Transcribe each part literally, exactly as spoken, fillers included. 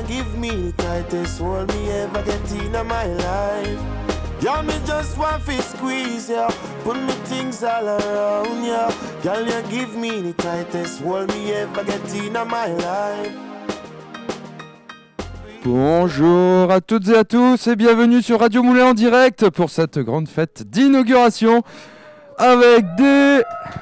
give me the tightest hold me ever get in my life. Yeah, me just want to squeeze ya, put me things all around ya. Girl, you give me the tightest hold me ever get in my life. Bonjour à toutes et à tous et bienvenue sur Radio Moulin en direct pour cette grande fête d'inauguration avec des...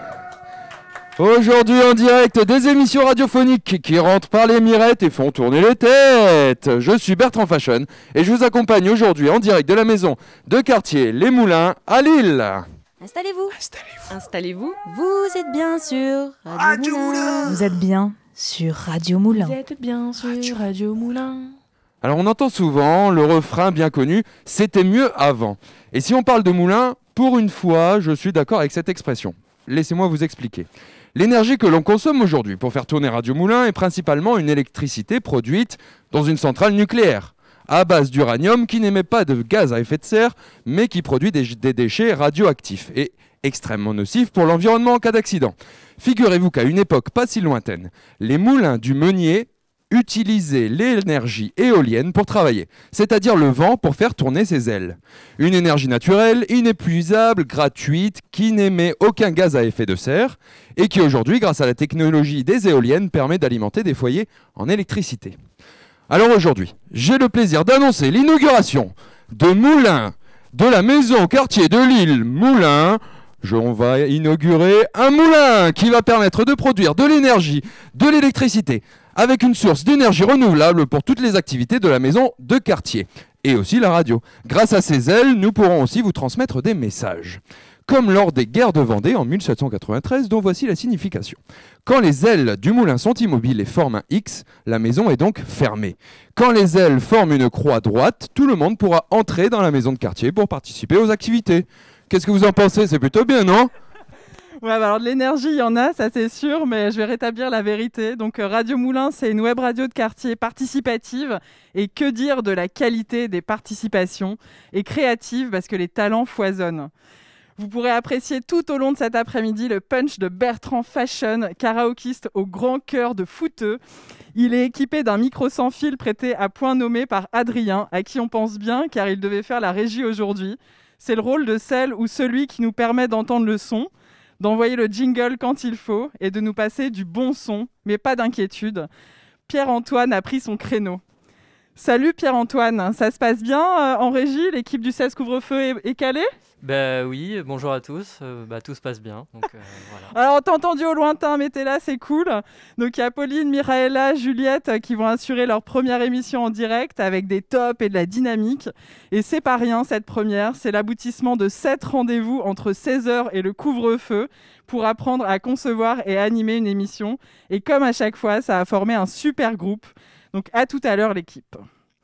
Aujourd'hui en direct des émissions radiophoniques qui rentrent par les mirettes et font tourner les têtes. Je suis Bertrand Fashion et je vous accompagne aujourd'hui en direct de la maison de quartier Les Moulins à Lille. Installez-vous. Installez-vous. Installez-vous. Vous êtes bien sur Radio, Radio Moulin. Moulin. Vous êtes bien sur Radio Moulin. Vous êtes bien sur Radio Moulin. Alors on entend souvent le refrain bien connu « C'était mieux avant ». Et si on parle de moulin, pour une fois, je suis d'accord avec cette expression. Laissez-moi vous expliquer. L'énergie que l'on consomme aujourd'hui pour faire tourner Radio Moulin est principalement une électricité produite dans une centrale nucléaire, à base d'uranium qui n'émet pas de gaz à effet de serre, mais qui produit des, des déchets radioactifs et extrêmement nocifs pour l'environnement en cas d'accident. Figurez-vous qu'à une époque pas si lointaine, les moulins du Meunier utiliser l'énergie éolienne pour travailler, c'est-à-dire le vent pour faire tourner ses ailes. Une énergie naturelle, inépuisable, gratuite, qui n'émet aucun gaz à effet de serre et qui aujourd'hui, grâce à la technologie des éoliennes, permet d'alimenter des foyers en électricité. Alors aujourd'hui, j'ai le plaisir d'annoncer l'inauguration de moulins de la maison quartier de Lille Moulins. Je, on va inaugurer un moulin qui va permettre de produire de l'énergie, de l'électricité, avec une source d'énergie renouvelable pour toutes les activités de la maison de quartier, et aussi la radio. Grâce à ces ailes, nous pourrons aussi vous transmettre des messages. Comme lors des guerres de Vendée en mille sept cent quatre-vingt-treize, dont voici la signification. Quand les ailes du moulin sont immobiles et forment un X, la maison est donc fermée. Quand les ailes forment une croix droite, tout le monde pourra entrer dans la maison de quartier pour participer aux activités. Qu'est-ce que vous en pensez ? C'est plutôt bien, non ? Ouais, bah alors de l'énergie, il y en a, ça c'est sûr, mais je vais rétablir la vérité. Donc euh, Radio Moulin, c'est une web radio de quartier participative. Et que dire de la qualité des participations et créative parce que les talents foisonnent. Vous pourrez apprécier tout au long de cet après-midi le punch de Bertrand Fashion, karaokiste au grand cœur de footeux. Il est équipé d'un micro sans fil prêté à point nommé par Adrien, à qui on pense bien car il devait faire la régie aujourd'hui. C'est le rôle de celle ou celui qui nous permet d'entendre le son, d'envoyer le jingle quand il faut et de nous passer du bon son, mais pas d'inquiétude. Pierre-Antoine a pris son créneau. Salut Pierre-Antoine, ça se passe bien euh, en régie? L'équipe du seize couvre-feu est, est calée? Bah oui, bonjour à tous, euh, bah, tout se passe bien. Donc, euh, voilà. Alors on t'a entendu au lointain, mais t'es là, c'est cool. Donc il y a Pauline, Miraëla, Juliette euh, qui vont assurer leur première émission en direct avec des tops et de la dynamique. Et c'est pas rien cette première, c'est l'aboutissement de sept rendez-vous entre seize heures et le couvre-feu pour apprendre à concevoir et animer une émission. Et comme à chaque fois, ça a formé un super groupe. Donc à tout à l'heure l'équipe.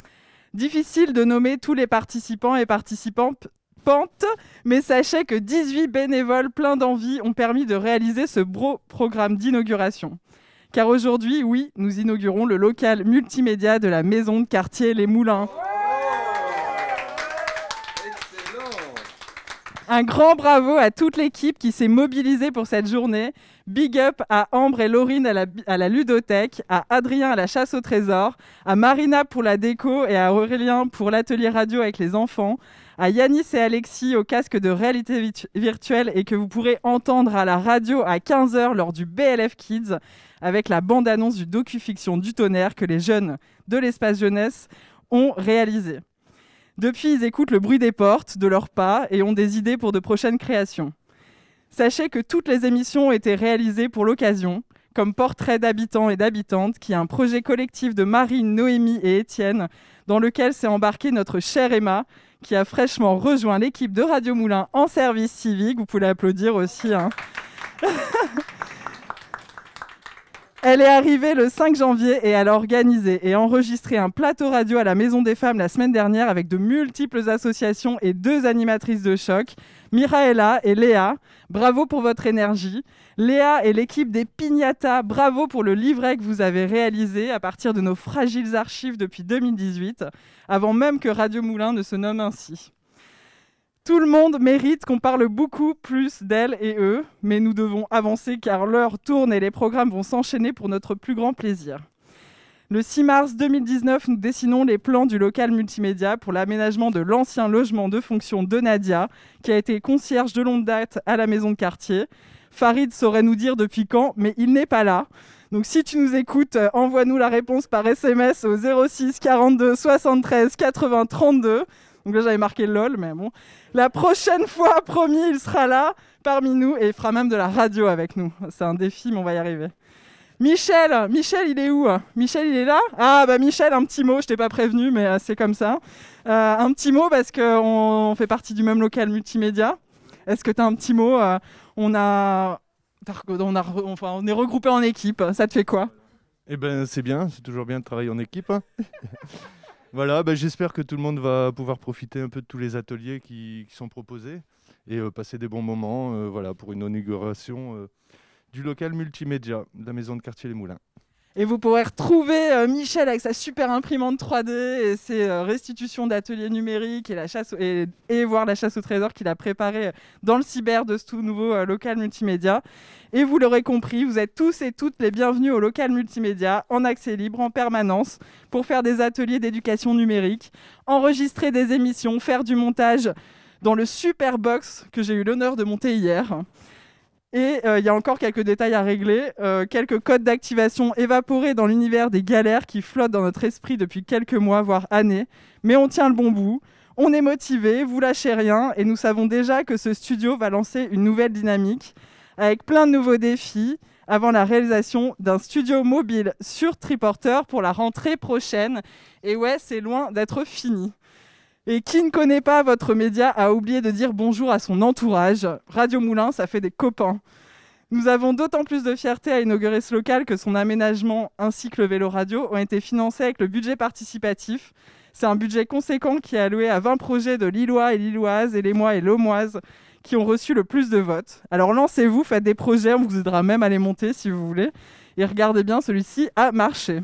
Difficile de nommer tous les participants et participantes, mais sachez que dix-huit bénévoles pleins d'envie ont permis de réaliser ce beau programme d'inauguration. Car aujourd'hui, oui, nous inaugurons le local multimédia de la maison de quartier Les Moulins. Un grand bravo à toute l'équipe qui s'est mobilisée pour cette journée. Big up à Ambre et Laurine à la, à la ludothèque, à Adrien à la chasse au trésor, à Marina pour la déco et à Aurélien pour l'atelier radio avec les enfants, à Yanis et Alexis au casque de réalité vitu- virtuelle et que vous pourrez entendre à la radio à quinze heures lors du B L F Kids avec la bande-annonce du docu-fiction du tonnerre que les jeunes de l'espace jeunesse ont réalisé. Depuis, ils écoutent le bruit des portes, de leurs pas et ont des idées pour de prochaines créations. Sachez que toutes les émissions ont été réalisées pour l'occasion, comme Portrait d'habitants et d'habitantes, qui est un projet collectif de Marine, Noémie et Étienne, dans lequel s'est embarquée notre chère Emma, qui a fraîchement rejoint l'équipe de Radio Moulin en service civique. Vous pouvez l'applaudir aussi. Hein. Elle est arrivée le cinq janvier et elle a organisé et enregistré un plateau radio à la Maison des Femmes la semaine dernière avec de multiples associations et deux animatrices de choc, Miraëla et Léa. Bravo pour votre énergie. Léa et l'équipe des Pignata, bravo pour le livret que vous avez réalisé à partir de nos fragiles archives depuis deux mille dix-huit, avant même que Radio Moulin ne se nomme ainsi. Tout le monde mérite qu'on parle beaucoup plus d'elles et eux, mais nous devons avancer car l'heure tourne et les programmes vont s'enchaîner pour notre plus grand plaisir. Le six mars deux mille dix-neuf, nous dessinons les plans du local multimédia pour l'aménagement de l'ancien logement de fonction de Nadia, qui a été concierge de longue date à la maison de quartier. Farid saurait nous dire depuis quand, mais il n'est pas là. Donc si tu nous écoutes, euh, envoie-nous la réponse par S M S au zéro six quarante-deux soixante-treize quatre-vingts trente-deux. Donc là, j'avais marqué LOL, mais bon. La prochaine fois, promis, il sera là, parmi nous, et il fera même de la radio avec nous. C'est un défi, mais on va y arriver. Michel, Michel, il est où ? Michel, il est là ? Ah, bah Michel, un petit mot, je t'ai pas prévenu, mais euh, c'est comme ça. Euh, un petit mot, parce qu'on fait partie du même local multimédia. Est-ce que tu as un petit mot ? euh, on, a... On, a... Enfin, on est regroupés en équipe, ça te fait quoi ? Eh ben, c'est bien, c'est toujours bien de travailler en équipe. Hein. Voilà, ben, j'espère que tout le monde va pouvoir profiter un peu de tous les ateliers qui, qui sont proposés et euh, passer des bons moments euh, voilà, pour une inauguration euh, du local multimédia de la maison de quartier Les Moulins. Et vous pourrez retrouver euh, Michel avec sa super imprimante trois D et ses euh, restitutions d'ateliers numériques et, la chasse au... et, et voir la chasse au trésor qu'il a préparée dans le cyber de ce tout nouveau euh, local multimédia. Et vous l'aurez compris, vous êtes tous et toutes les bienvenus au local multimédia en accès libre, en permanence, pour faire des ateliers d'éducation numérique, enregistrer des émissions, faire du montage dans le super box que j'ai eu l'honneur de monter hier. Et il euh, y a encore quelques détails à régler, euh, quelques codes d'activation évaporés dans l'univers des galères qui flottent dans notre esprit depuis quelques mois, voire années. Mais on tient le bon bout, on est motivés, vous lâchez rien, et nous savons déjà que ce studio va lancer une nouvelle dynamique, avec plein de nouveaux défis, avant la réalisation d'un studio mobile sur Triporteur pour la rentrée prochaine. Et ouais, c'est loin d'être fini. Et qui ne connaît pas votre média a oublié de dire bonjour à son entourage. Radio Moulin, ça fait des copains. Nous avons d'autant plus de fierté à inaugurer ce local que son aménagement ainsi que le vélo radio ont été financés avec le budget participatif. C'est un budget conséquent qui est alloué à vingt projets de Lillois et Lilloises et Lémois et Lomoises qui ont reçu le plus de votes. Alors lancez-vous, faites des projets, on vous aidera même à les monter si vous voulez. Et regardez bien, celui-ci a marché.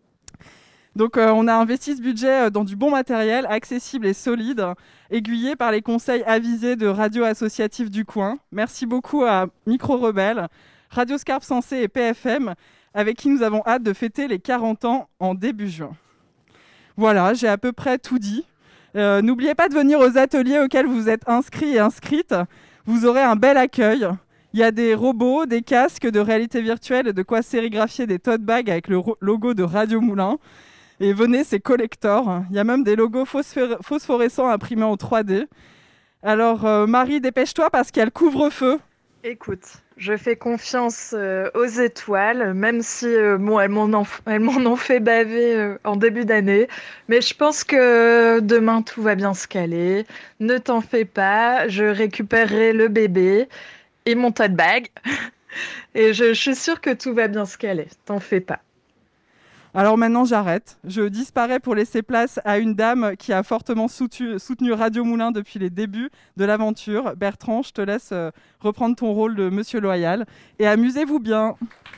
Donc euh, on a investi ce budget dans du bon matériel, accessible et solide, aiguillé par les conseils avisés de radio associative du coin. Merci beaucoup à Micro Rebelle, Radio Scarpe Sensée et P F M, avec qui nous avons hâte de fêter les quarante ans en début juin. Voilà, j'ai à peu près tout dit. Euh, n'oubliez pas de venir aux ateliers auxquels vous êtes inscrits et inscrites. Vous aurez un bel accueil. Il y a des robots, des casques de réalité virtuelle et de quoi sérigraphier des tote bags avec le ro- logo de Radio Moulin. Et venez, c'est collector. Il y a même des logos phosphor- phosphorescents imprimés en trois D. Alors, euh, Marie, dépêche-toi parce qu'il y a le couvre-feu. Écoute, je fais confiance euh, aux étoiles, même si euh, bon, elles, m'en ont, elles m'en ont fait baver euh, en début d'année. Mais je pense que demain, tout va bien se caler. Ne t'en fais pas, je récupérerai le bébé et mon tote bag. Et je, je suis sûre que tout va bien se caler. T'en fais pas. Alors maintenant, j'arrête. Je disparais pour laisser place à une dame qui a fortement soutenu, soutenu Radio Moulin depuis les débuts de l'aventure. Bertrand, je te laisse euh, reprendre ton rôle de Monsieur Loyal. Et amusez-vous bien.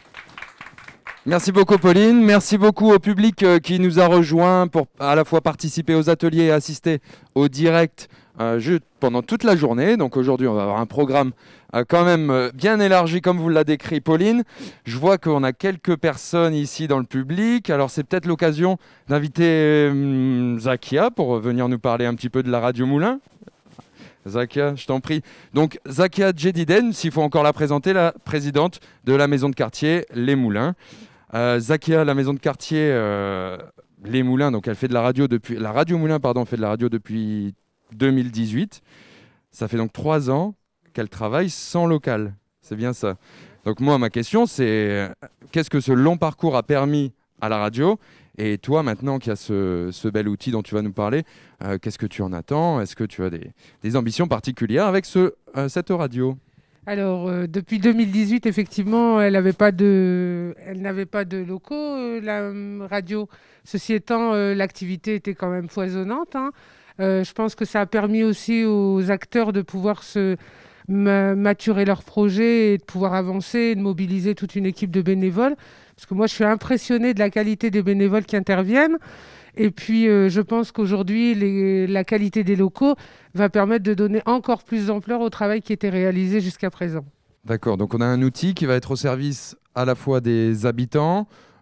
Merci beaucoup Pauline, merci beaucoup au public euh, qui nous a rejoints pour à la fois participer aux ateliers et assister au direct euh, juste pendant toute la journée. Donc aujourd'hui on va avoir un programme euh, quand même euh, bien élargi comme vous l'a décrit Pauline. Je vois qu'on a quelques personnes ici dans le public, alors c'est peut-être l'occasion d'inviter euh, Zakia pour venir nous parler un petit peu de la Radio Moulin. Zakia, je t'en prie. Donc Zakia Djediden, s'il faut encore la présenter, la présidente de la maison de quartier Les Moulins. Euh, Zakia, la maison de quartier euh, Les Moulins, donc elle fait de la radio depuis la Radio Moulin, pardon, fait de la radio depuis deux mille dix-huit. Ça fait donc trois ans qu'elle travaille sans local. C'est bien ça. Donc moi, ma question, c'est qu'est-ce que ce long parcours a permis à la radio ? Et toi, maintenant qu'il y a ce, ce bel outil dont tu vas nous parler, euh, qu'est-ce que tu en attends ? Est-ce que tu as des, des ambitions particulières avec ce, euh, cette radio ? Alors, euh, depuis deux mille dix-huit, effectivement, elle n'avait pas de, elle n'avait pas de locaux, euh, la euh, radio. Ceci étant, euh, l'activité était quand même foisonnante. Hein. Euh, je pense que ça a permis aussi aux acteurs de pouvoir se ma- maturer leurs projets et de pouvoir avancer et de mobiliser toute une équipe de bénévoles. Parce que moi, je suis impressionnée de la qualité des bénévoles qui interviennent. Et puis, euh, je pense qu'aujourd'hui, les, la qualité des locaux va permettre de donner encore plus d'ampleur au travail qui était réalisé jusqu'à présent. D'accord, donc on a un outil qui va être au service à la fois des habitants,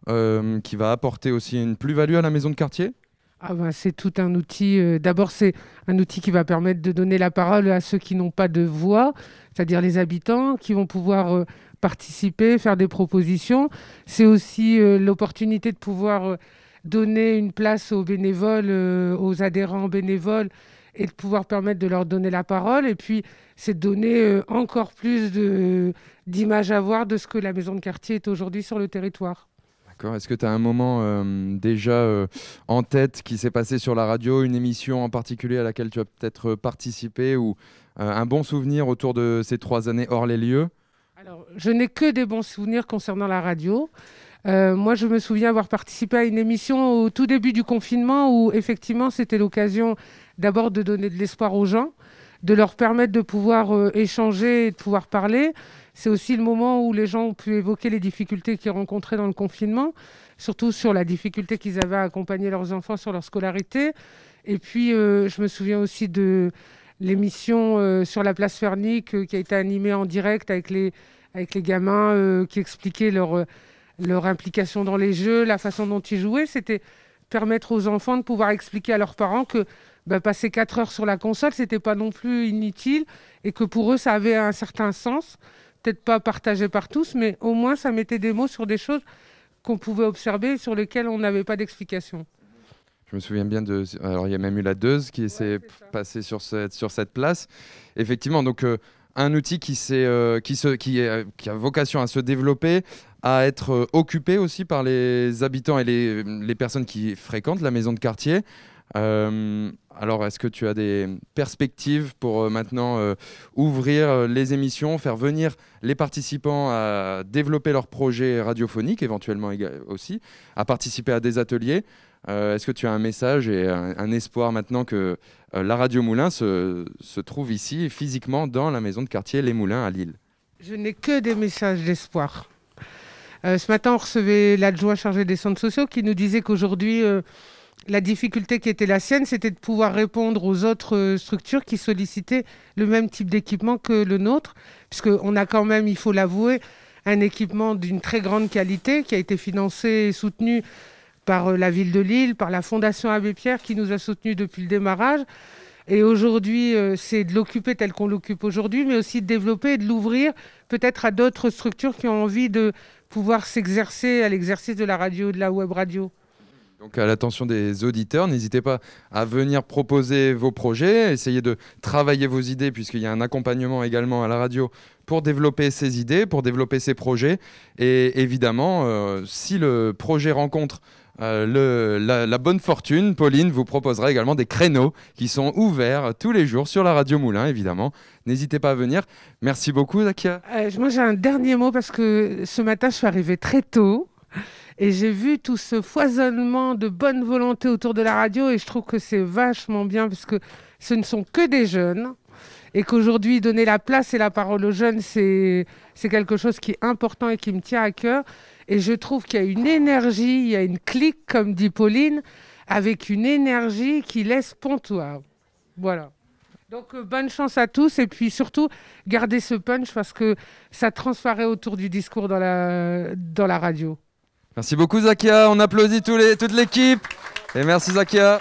euh, qui va apporter aussi une plus-value à la maison de quartier ? Ah ben, c'est tout un outil. euh, D'abord, c'est un outil qui va permettre de donner la parole à ceux qui n'ont pas de voix, c'est-à-dire les habitants qui vont pouvoir euh, participer, faire des propositions. C'est aussi euh, l'opportunité de pouvoir euh, donner une place aux bénévoles, euh, aux adhérents bénévoles, et de pouvoir permettre de leur donner la parole. Et puis, c'est de donner euh, encore plus de, d'images à voir de ce que la maison de quartier est aujourd'hui sur le territoire. D'accord. Est-ce que tu as un moment euh, déjà euh, en tête qui s'est passé sur la radio, une émission en particulier à laquelle tu as peut-être participé, ou euh, un bon souvenir autour de ces trois années hors les lieux ? Alors, je n'ai que des bons souvenirs concernant la radio. Euh, moi, je me souviens avoir participé à une émission au tout début du confinement où, effectivement, c'était l'occasion d'abord de donner de l'espoir aux gens, de leur permettre de pouvoir euh, échanger et de pouvoir parler. C'est aussi le moment où les gens ont pu évoquer les difficultés qu'ils rencontraient dans le confinement, surtout sur la difficulté qu'ils avaient à accompagner leurs enfants sur leur scolarité. Et puis, euh, je me souviens aussi de l'émission euh, sur la place Fernic euh, qui a été animée en direct avec les, avec les gamins euh, qui expliquaient leur, euh, leur implication dans les jeux, la façon dont ils jouaient. C'était permettre aux enfants de pouvoir expliquer à leurs parents que bah, passer quatre heures sur la console, ce n'était pas non plus inutile et que pour eux, ça avait un certain sens. Peut-être pas partagé par tous, mais au moins, ça mettait des mots sur des choses qu'on pouvait observer et sur lesquelles on n'avait pas d'explication. Je me souviens bien de... Alors, il y a même eu la Deuze qui s'est ouais, passée sur cette, sur cette place. Effectivement, donc, euh, un outil qui, euh, qui, se, qui, est, qui a vocation à se développer, à être euh, occupé aussi par les habitants et les, les personnes qui fréquentent la maison de quartier. Euh, alors, est-ce que tu as des perspectives pour euh, maintenant euh, ouvrir euh, les émissions, faire venir les participants à développer leurs projets radiophoniques, éventuellement aussi, à participer à des ateliers ? Euh, est-ce que tu as un message et un, un espoir maintenant que euh, la Radio Moulin se, se trouve ici, physiquement, dans la maison de quartier Les Moulins à Lille ? Je n'ai que des messages d'espoir. Euh, ce matin, on recevait l'adjoint chargé des centres sociaux qui nous disait qu'aujourd'hui, euh, la difficulté qui était la sienne, c'était de pouvoir répondre aux autres euh, structures qui sollicitaient le même type d'équipement que le nôtre, puisqu'on a quand même, il faut l'avouer, un équipement d'une très grande qualité qui a été financé et soutenu par la ville de Lille, par la Fondation Abbé Pierre qui nous a soutenus depuis le démarrage. Et aujourd'hui, euh, c'est de l'occuper tel qu'on l'occupe aujourd'hui, mais aussi de développer et de l'ouvrir peut-être à d'autres structures qui ont envie de pouvoir s'exercer à l'exercice de la radio, de la web radio. Donc à l'attention des auditeurs, n'hésitez pas à venir proposer vos projets, essayer de travailler vos idées, puisqu'il y a un accompagnement également à la radio pour développer ces idées, pour développer ces projets. Et évidemment, euh, si le projet rencontre Euh, le, la, la bonne fortune, Pauline vous proposera également des créneaux qui sont ouverts tous les jours sur la Radio Moulin, évidemment. N'hésitez pas à venir. Merci beaucoup, Zakia. Euh, moi, j'ai un dernier mot parce que ce matin, je suis arrivée très tôt et j'ai vu tout ce foisonnement de bonne volonté autour de la radio et je trouve que c'est vachement bien parce que ce ne sont que des jeunes et qu'aujourd'hui, donner la place et la parole aux jeunes, c'est, c'est quelque chose qui est important et qui me tient à cœur. Et je trouve qu'il y a une énergie, il y a une clique, comme dit Pauline, avec une énergie qui laisse pontoir. Voilà. Donc, euh, bonne chance à tous. Et puis surtout, gardez ce punch parce que ça transparaît autour du discours dans la, dans la radio. Merci beaucoup, Zakia. On applaudit tous les, toute l'équipe. Et merci, Zakia.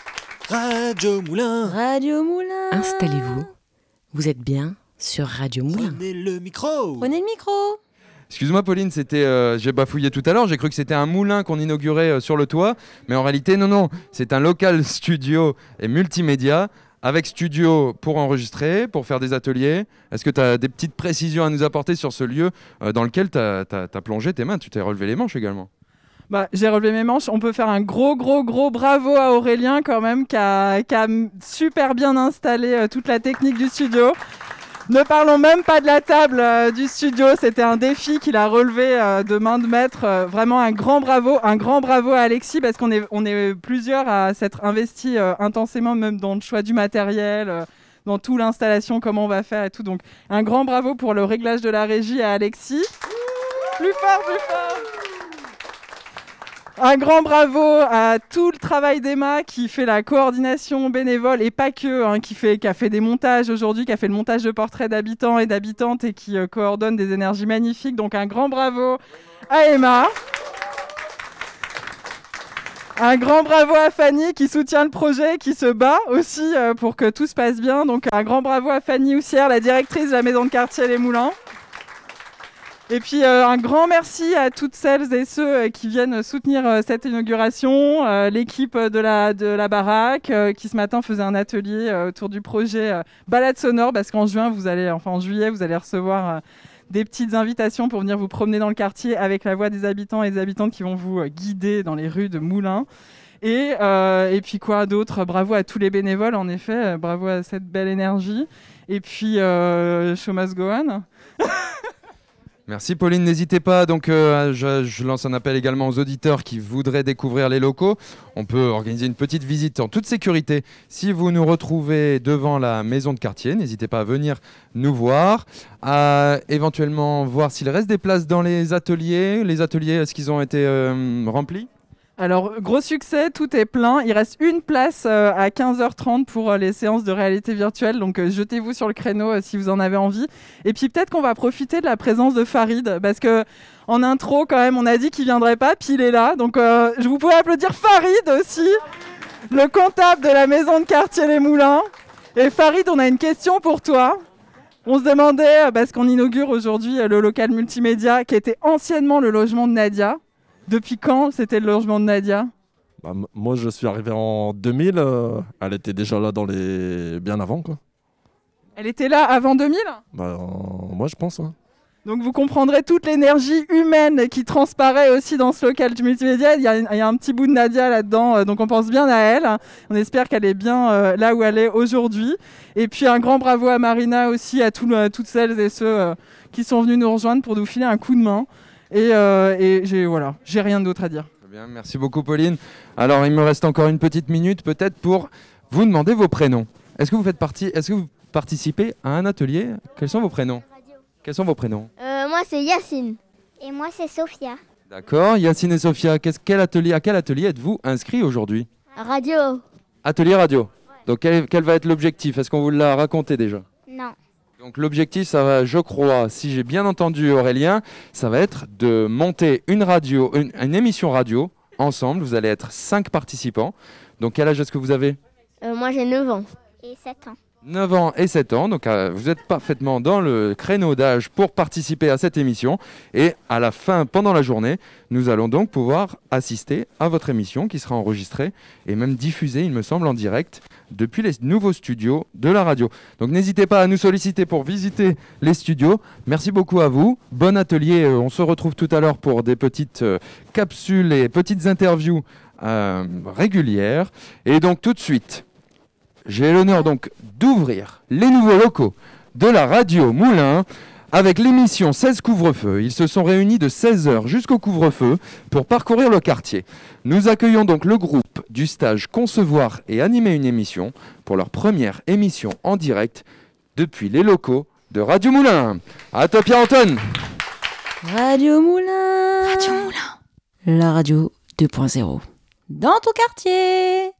Radio Moulin. Radio Moulin. Installez-vous. Vous êtes bien sur Radio Moulin. Prenez le micro. Prenez le micro. Excuse-moi, Pauline, c'était, euh, j'ai bafouillé tout à l'heure. J'ai cru que c'était un moulin qu'on inaugurait euh, sur le toit. Mais en réalité, non, non. C'est un local studio et multimédia avec studio pour enregistrer, pour faire des ateliers. Est-ce que tu as des petites précisions à nous apporter sur ce lieu euh, dans lequel tu as plongé tes mains ? Tu t'es relevé les manches également. Bah, j'ai relevé mes manches. On peut faire un gros, gros, gros bravo à Aurélien quand même qui a, qui a super bien installé euh, toute la technique du studio. Ne parlons même pas de la table euh, du studio, c'était un défi qu'il a relevé euh, de main de maître. Euh, vraiment un grand bravo, un grand bravo à Alexis parce qu'on est, on est plusieurs à s'être investis euh, intensément même dans le choix du matériel, euh, dans toute l'installation, comment on va faire et tout. Donc un grand bravo pour le réglage de la régie à Alexis. Plus fort, plus fort. Un grand bravo à tout le travail d'Emma qui fait la coordination bénévole et pas que, hein, qui, fait, qui a fait des montages aujourd'hui, qui a fait le montage de portraits d'habitants et d'habitantes et qui euh, coordonne des énergies magnifiques. Donc un grand bravo à Emma. Un grand bravo à Fanny qui soutient le projet, qui se bat aussi euh, pour que tout se passe bien. Donc un grand bravo à Fanny Houssière, la directrice de la maison de quartier Les Moulins. Et puis euh, un grand merci à toutes celles et ceux euh, qui viennent soutenir euh, cette inauguration, euh, l'équipe de la, de la baraque euh, qui ce matin faisait un atelier euh, autour du projet euh, Balade sonore, parce qu'en juin, vous allez, enfin en juillet, vous allez recevoir euh, des petites invitations pour venir vous promener dans le quartier avec la voix des habitants et des habitantes qui vont vous euh, guider dans les rues de Moulins. Et, euh, et puis quoi d'autre ? Bravo à tous les bénévoles, en effet, euh, bravo à cette belle énergie. Et puis, euh, show must go on. Merci Pauline, n'hésitez pas, donc euh, je, je lance un appel également aux auditeurs qui voudraient découvrir les locaux. On peut organiser une petite visite en toute sécurité. Si vous nous retrouvez devant la maison de quartier, n'hésitez pas à venir nous voir, à éventuellement voir s'il reste des places dans les ateliers. Les ateliers, est-ce qu'ils ont été euh, remplis ? Alors, gros succès, tout est plein. Il reste une place euh, à quinze heures trente pour euh, les séances de réalité virtuelle. Donc, euh, jetez-vous sur le créneau euh, si vous en avez envie. Et puis, peut-être qu'on va profiter de la présence de Farid. Parce que en intro, quand même, on a dit qu'il ne viendrait pas. Puis, il est là. Donc, euh, je vous pouvez applaudir Farid aussi, le comptable de la maison de quartier Les Moulins. Et Farid, on a une question pour toi. On se demandait, euh, parce qu'on inaugure aujourd'hui euh, le local multimédia qui était anciennement le logement de Nadia. Depuis quand c'était le logement de Nadia ? Bah, m- moi, je suis arrivé en deux mille. Euh, elle était déjà là dans les... bien avant, quoi. Elle était là avant deux mille ? Bah, euh, moi, je pense. Ouais. Donc vous comprendrez toute l'énergie humaine qui transparaît aussi dans ce local du multimédia. Il y a, il y a un petit bout de Nadia là-dedans, euh, donc on pense bien à elle. On espère qu'elle est bien euh, là où elle est aujourd'hui. Et puis un grand bravo à Marina aussi, à, tout, à toutes celles et ceux euh, qui sont venus nous rejoindre pour nous filer un coup de main. Et, euh, et j'ai, voilà, j'ai rien d'autre à dire. Très bien, merci beaucoup Pauline. Alors il me reste encore une petite minute peut-être pour vous demander vos prénoms. Est-ce que vous faites partie, est-ce que vous participez à un atelier ? Quels sont vos prénoms ? Quels sont vos prénoms ? euh, Moi c'est Yacine. Et moi c'est Sophia. D'accord, Yacine et Sophia, qu'est-ce, quel atelier, à quel atelier êtes-vous inscrits aujourd'hui ? Radio. Atelier radio. Ouais. Donc quel, quel va être l'objectif ? Est-ce qu'on vous l'a raconté déjà ? Non. Donc l'objectif, ça va, je crois, si j'ai bien entendu Aurélien, ça va être de monter une radio, une, une émission radio ensemble. Vous allez être cinq participants. Donc quel âge est-ce que vous avez ? euh, Moi j'ai neuf ans. Et sept ans. neuf ans et sept ans, donc euh, vous êtes parfaitement dans le créneau d'âge pour participer à cette émission. Et à la fin, pendant la journée, nous allons donc pouvoir assister à votre émission qui sera enregistrée et même diffusée, il me semble, en direct depuis les nouveaux studios de la radio. Donc n'hésitez pas à nous solliciter pour visiter les studios. Merci beaucoup à vous. Bon atelier. On se retrouve tout à l'heure pour des petites euh, capsules et petites interviews euh, régulières. Et donc tout de suite, j'ai l'honneur donc d'ouvrir les nouveaux locaux de la radio Moulins avec l'émission seize couvre-feu. Ils se sont réunis de seize heures jusqu'au couvre-feu pour parcourir le quartier. Nous accueillons donc le groupe du stage Concevoir et animer une émission pour leur première émission en direct depuis les locaux de Radio Moulins. À toi Pierre-Antoine. Radio Moulin. Radio Moulin. La radio deux point zéro. Dans ton quartier.